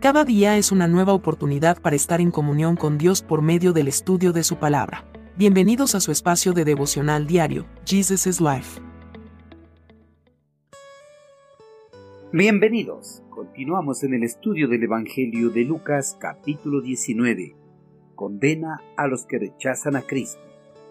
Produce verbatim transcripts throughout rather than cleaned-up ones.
Cada día es una nueva oportunidad para estar en comunión con Dios por medio del estudio de su palabra. Bienvenidos a su espacio de devocional diario, Jesus is Life. Bienvenidos. Continuamos en el estudio del Evangelio de Lucas, capítulo diecinueve. Condena a los que rechazan a Cristo.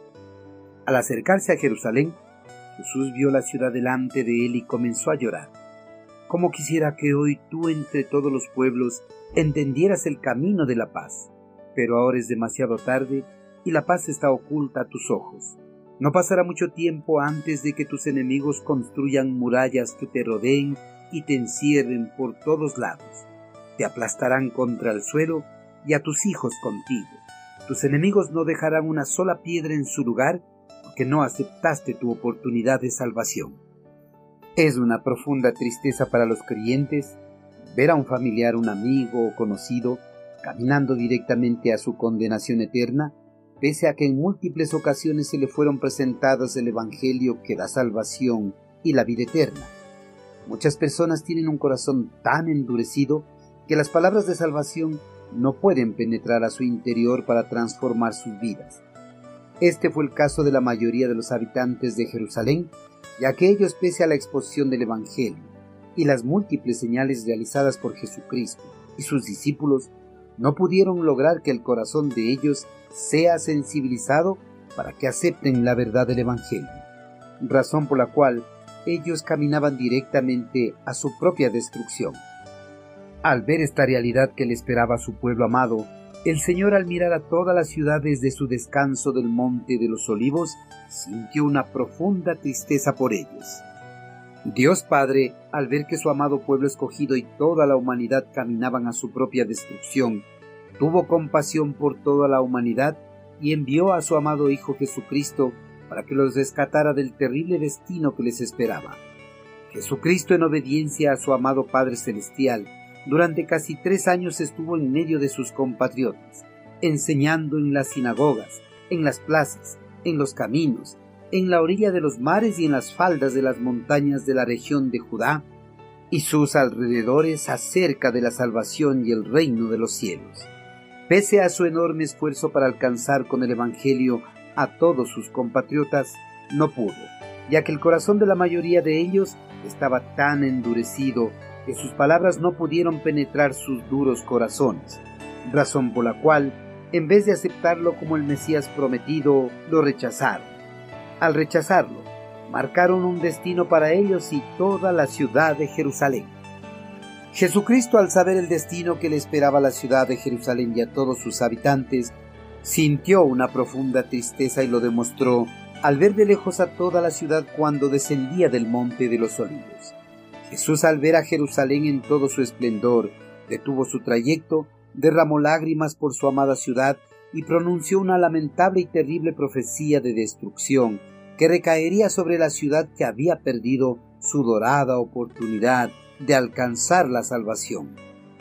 Al acercarse a Jerusalén, Jesús vio la ciudad delante de él y comenzó a llorar. Cómo quisiera que hoy tú entre todos los pueblos entendieras el camino de la paz, pero ahora es demasiado tarde y la paz está oculta a tus ojos. No pasará mucho tiempo antes de que tus enemigos construyan murallas que te rodeen y te encierren por todos lados. Te aplastarán contra el suelo y a tus hijos contigo. Tus enemigos no dejarán una sola piedra en su lugar porque no aceptaste tu oportunidad de salvación. Es una profunda tristeza para los creyentes ver a un familiar, un amigo o conocido caminando directamente a su condenación eterna, pese a que en múltiples ocasiones se le fueron presentadas el Evangelio que da salvación y la vida eterna. Muchas personas tienen un corazón tan endurecido que las palabras de salvación no pueden penetrar a su interior para transformar sus vidas. Este fue el caso de la mayoría de los habitantes de Jerusalén, ya que ellos, pese a la exposición del Evangelio y las múltiples señales realizadas por Jesucristo y sus discípulos, no pudieron lograr que el corazón de ellos sea sensibilizado para que acepten la verdad del Evangelio, razón por la cual ellos caminaban directamente a su propia destrucción. Al ver esta realidad que le esperaba a su pueblo amado, el Señor, al mirar a todas las ciudades de su descanso del Monte de los Olivos, sintió una profunda tristeza por ellos. Dios Padre, al ver que su amado pueblo escogido y toda la humanidad caminaban a su propia destrucción, tuvo compasión por toda la humanidad y envió a su amado Hijo Jesucristo para que los rescatara del terrible destino que les esperaba. Jesucristo, en obediencia a su amado Padre Celestial, durante casi tres años estuvo en medio de sus compatriotas, enseñando en las sinagogas, en las plazas, en los caminos, en la orilla de los mares y en las faldas de las montañas de la región de Judá y sus alrededores acerca de la salvación y el reino de los cielos. Pese a su enorme esfuerzo para alcanzar con el Evangelio a todos sus compatriotas, no pudo, ya que el corazón de la mayoría de ellos estaba tan endurecido que sus palabras no pudieron penetrar sus duros corazones, razón por la cual, en vez de aceptarlo como el Mesías prometido, lo rechazaron. Al rechazarlo, marcaron un destino para ellos y toda la ciudad de Jerusalén. Jesucristo, al saber el destino que le esperaba a la ciudad de Jerusalén y a todos sus habitantes, sintió una profunda tristeza y lo demostró al ver de lejos a toda la ciudad cuando descendía del Monte de los Olivos. Jesús, al ver a Jerusalén en todo su esplendor, detuvo su trayecto, derramó lágrimas por su amada ciudad y pronunció una lamentable y terrible profecía de destrucción que recaería sobre la ciudad que había perdido su dorada oportunidad de alcanzar la salvación.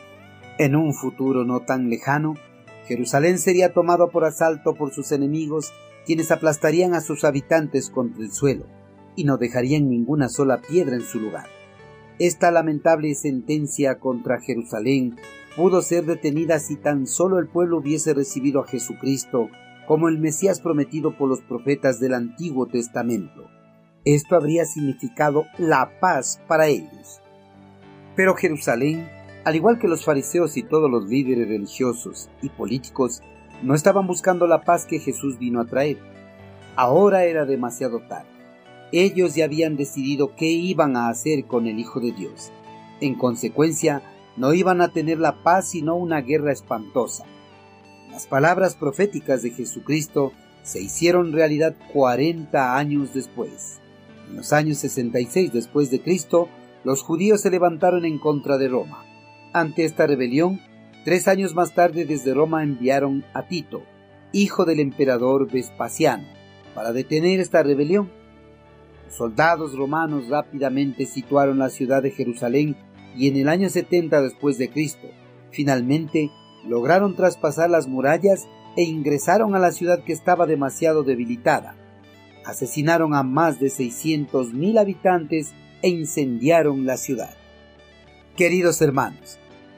En un futuro no tan lejano, Jerusalén sería tomada por asalto por sus enemigos, quienes aplastarían a sus habitantes contra el suelo y no dejarían ninguna sola piedra en su lugar. Esta lamentable sentencia contra Jerusalén pudo ser detenida si tan solo el pueblo hubiese recibido a Jesucristo como el Mesías prometido por los profetas del Antiguo Testamento. Esto habría significado la paz para ellos. Pero Jerusalén, al igual que los fariseos y todos los líderes religiosos y políticos, no estaban buscando la paz que Jesús vino a traer. Ahora era demasiado tarde. Ellos ya habían decidido qué iban a hacer con el Hijo de Dios. En consecuencia, no iban a tener la paz sino una guerra espantosa. Las palabras proféticas de Jesucristo se hicieron realidad cuarenta años después. En los años sesenta y seis después de Cristo, los judíos se levantaron en contra de Roma. Ante esta rebelión, tres años más tarde desde Roma enviaron a Tito, hijo del emperador Vespasiano, para detener esta rebelión. Los soldados romanos rápidamente situaron la ciudad de Jerusalén y en el año setenta después de Cristo, finalmente lograron traspasar las murallas e ingresaron a la ciudad que estaba demasiado debilitada. Asesinaron a más de seiscientos mil habitantes e incendiaron la ciudad. Queridos hermanos,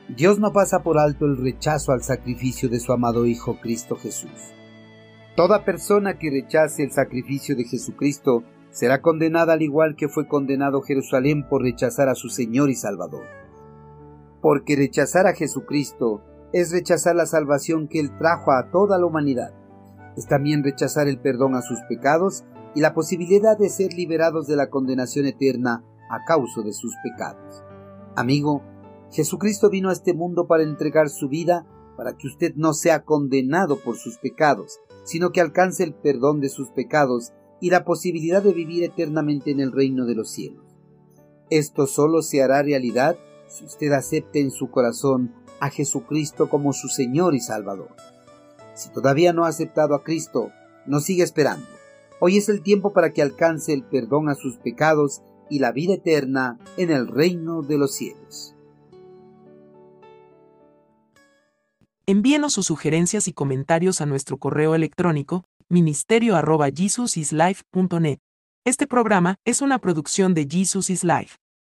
Dios no pasa por alto el rechazo al sacrificio de su amado Hijo Cristo Jesús. Toda persona que rechace el sacrificio de Jesucristo será condenada al igual que fue condenado Jerusalén por rechazar a su Señor y Salvador. Porque rechazar a Jesucristo es rechazar la salvación que Él trajo a toda la humanidad. Es también rechazar el perdón a sus pecados y la posibilidad de ser liberados de la condenación eterna a causa de sus pecados. Amigo, Jesucristo vino a este mundo para entregar su vida para que usted no sea condenado por sus pecados, sino que alcance el perdón de sus pecados y la posibilidad de vivir eternamente en el reino de los cielos. Esto solo se hará realidad si usted acepte en su corazón a Jesucristo como su Señor y Salvador. Si todavía no ha aceptado a Cristo, no siga esperando. Hoy es el tiempo para que alcance el perdón a sus pecados y la vida eterna en el reino de los cielos. Envíenos sus sugerencias y comentarios a nuestro correo electrónico ministerio arroba jesusislife punto net. Este programa es una producción de Jesus is Life.